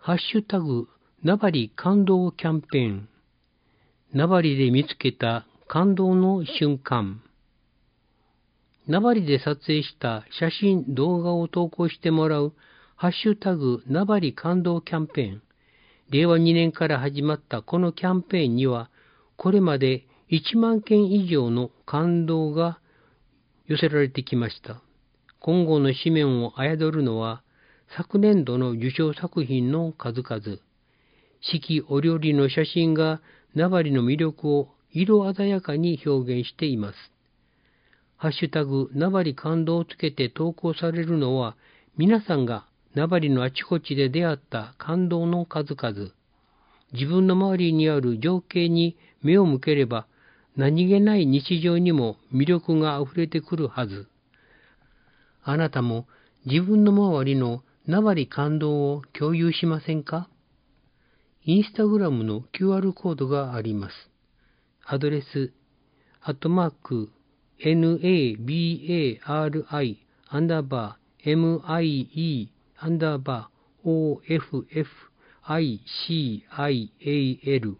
ハッシュタグナバリ感動キャンペーン。ナバリで見つけた感動の瞬間。ナバリで撮影した写真、動画を投稿してもらうハッシュタグナバリ感動キャンペーン。令和2年から始まったこのキャンペーンには、これまで1万件以上の感動が寄せられてきました。今後の紙面を侮るのは、昨年度の受賞作品の数々。四季折々の写真がナバリの魅力を色鮮やかに表現しています。ハッシュタグナバリ感動をつけて投稿されるのは、皆さんがナバリのあちこちで出会った感動の数々。自分の周りにある情景に目を向ければ、何気ない日常にも魅力があふれてくるはず。あなたも自分の周りのナバリ感動を共有しませんか？インスタグラムの QR コードがあります。アドレス、@nabari_MIE_OFFICIAL。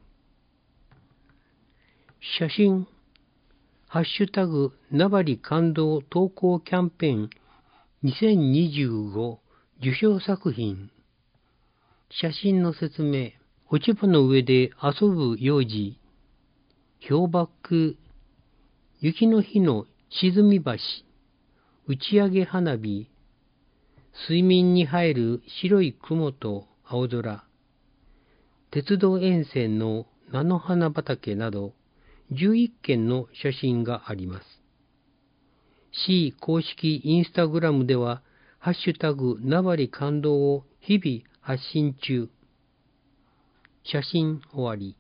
写真、ハッシュタグナバリ感動投稿キャンペーン2025受賞作品。写真の説明。落ち葉の上で遊ぶ幼児。氷瀑。雪の日の沈み橋。打ち上げ花火。水面に映える白い雲と青空。鉄道沿線の菜の花畑など11件の写真があります。市公式インスタグラムでは、ハッシュタグナバリ感動を日々発信中。写真終わり。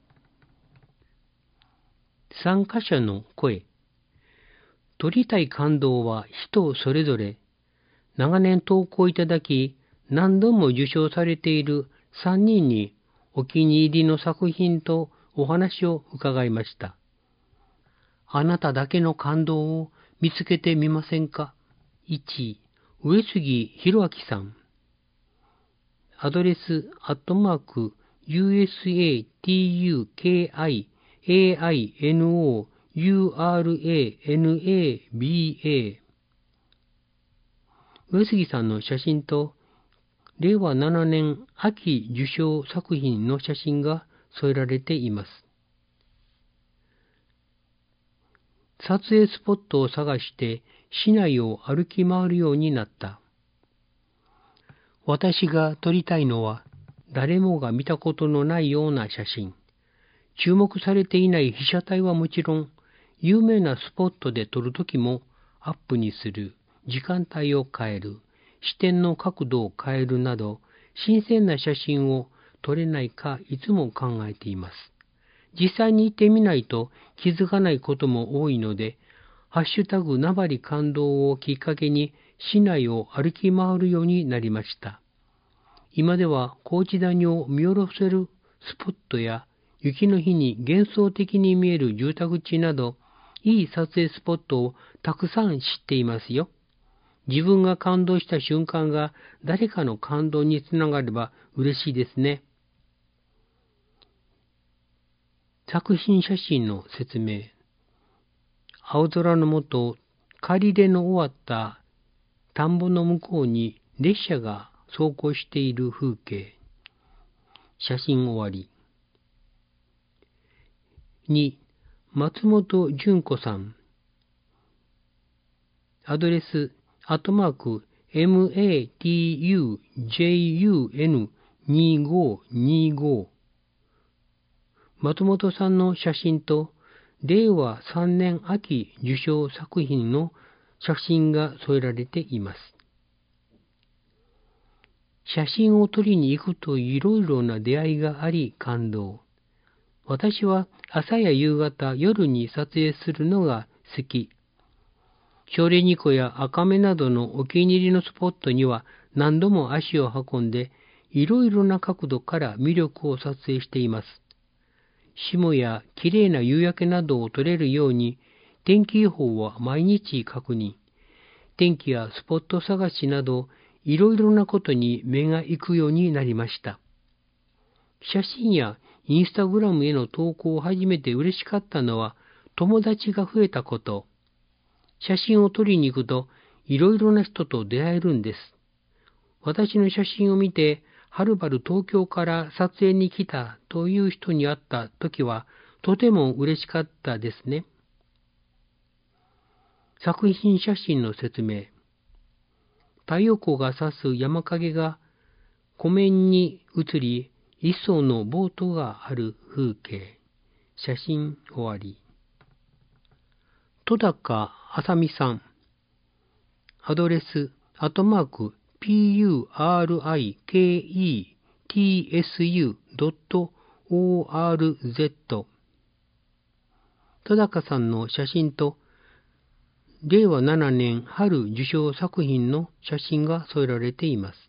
参加者の声。撮りたい感動は人それぞれ。長年投稿いただき、何度も受賞されている3人にお気に入りの作品とお話を伺いました。あなただけの感動を見つけてみませんか？ 1、上杉博明さん。アドレス、@USATUKIAINOURANABA。上杉さんの写真と、令和7年秋受賞作品の写真が添えられています。撮影スポットを探して市内を歩き回るようになった。私が撮りたいのは誰もが見たことのないような写真。注目されていない被写体はもちろん、有名なスポットで撮るときもアップにする、時間帯を変える、視点の角度を変えるなど、新鮮な写真を撮れないかいつも考えています。実際に行ってみないと気づかないことも多いので、ハッシュタグナバリ感動をきっかけに市内を歩き回るようになりました。今では高知谷を見下ろせるスポットや、雪の日に幻想的に見える住宅地など、いい撮影スポットをたくさん知っていますよ。自分が感動した瞬間が誰かの感動につながれば嬉しいですね。作品写真の説明。青空の下、仮入れの終わった田んぼの向こうに列車が走行している風景。写真終わり。2、松本純子さん。アドレス、@matujun2525。松本さんの写真と、令和3年秋受賞作品の写真が添えられています。写真を撮りに行くといろいろな出会いがあり感動。私は朝や夕方、夜に撮影するのが好き。小レニコや赤目などのお気に入りのスポットには何度も足を運んで、いろいろな角度から魅力を撮影しています。霜や綺麗な夕焼けなどを撮れるように、天気予報は毎日確認。天気やスポット探しなど、 いろいろなことに目が行くようになりました。写真やインスタグラムへの投稿を始めて嬉しかったのは、友達が増えたこと。写真を撮りに行くと、いろいろな人と出会えるんです。私の写真を見て、はるばる東京から撮影に来たという人に会ったときは、とても嬉しかったですね。作品写真の説明。太陽光が差す山影が湖面に映り、一層のボートがある風景。写真終わり。戸高あさみさん。アドレス、@PURIKETSU.ORZ。戸高さんの写真と、令和7年春受賞作品の写真が添えられています。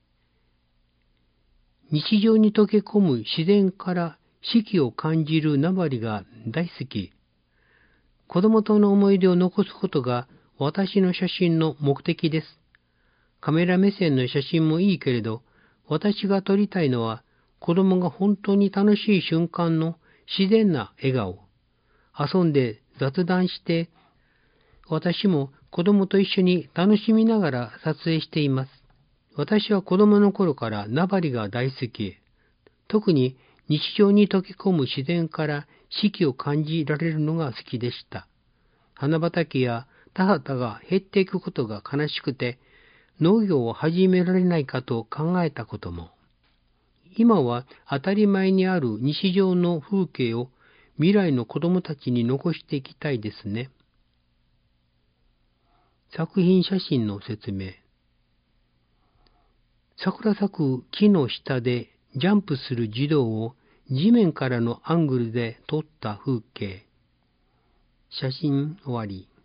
日常に溶け込む自然から四季を感じる名張が大好き。子供との思い出を残すことが私の写真の目的です。カメラ目線の写真もいいけれど、私が撮りたいのは子供が本当に楽しい瞬間の自然な笑顔。遊んで雑談して、私も子供と一緒に楽しみながら撮影しています。私は子供の頃から名張が大好き。特に日常に溶け込む自然から四季を感じられるのが好きでした。花畑や田畑が減っていくことが悲しくて、農業を始められないかと考えたことも。今は当たり前にある日常の風景を未来の子供たちに残していきたいですね。作品写真の説明。桜咲く木の下でジャンプする児童を地面からのアングルで撮った風景。写真終わり。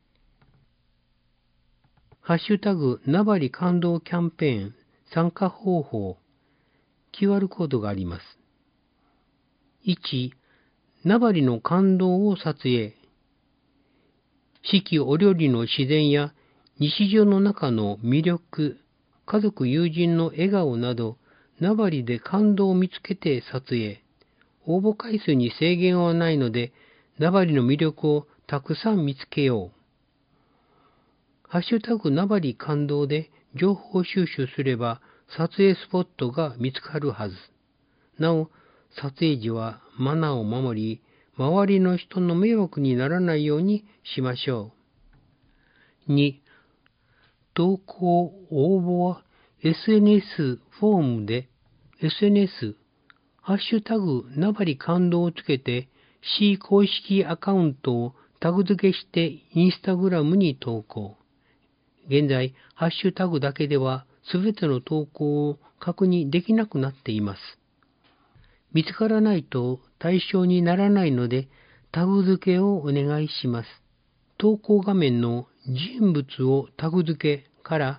ハッシュタグ名張感動キャンペーン参加方法。QR コードがあります。1、名張の感動を撮影。四季折々の自然や日常の中の魅力、家族友人の笑顔など、名張で感動を見つけて撮影。応募回数に制限はないので、名張の魅力をたくさん見つけよう。ハッシュタグ名張感動で情報収集すれば、撮影スポットが見つかるはず。なお、撮影時はマナーを守り、周りの人の迷惑にならないようにしましょう。2、投稿応募は SNS フォームで SNS ハッシュタグ名張感動をつけて C 公式アカウントをタグ付けしてインスタグラムに投稿。現在ハッシュタグだけではすべての投稿を確認できなくなっています。見つからないと対象にならないのでタグ付けをお願いします。投稿画面の人物をタグ付けから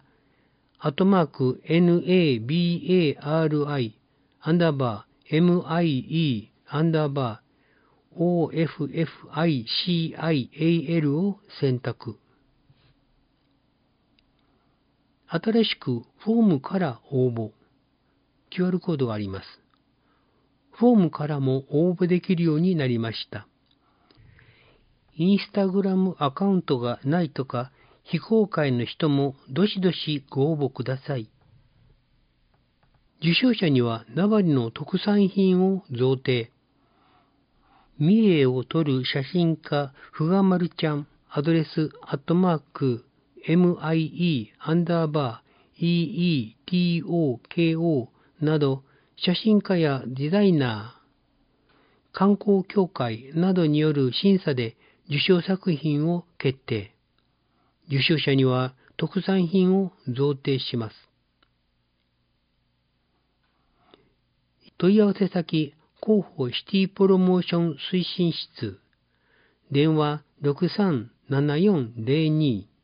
@NABARI_MIE_OFFICIAL を選択。新しくフォームから応募。QR コードがあります。フォームからも応募できるようになりました。インスタグラムアカウントがないとか、非公開の人もどしどしご応募ください。受賞者には名張の特産品を贈呈。三重を撮る写真家、ふがまるちゃん、アドレス、@MIE_EETOKO など、写真家やデザイナー、観光協会などによる審査で受賞作品を決定。受賞者には特産品を贈呈します。問い合わせ先、広報シティプロモーション推進室。電話 637402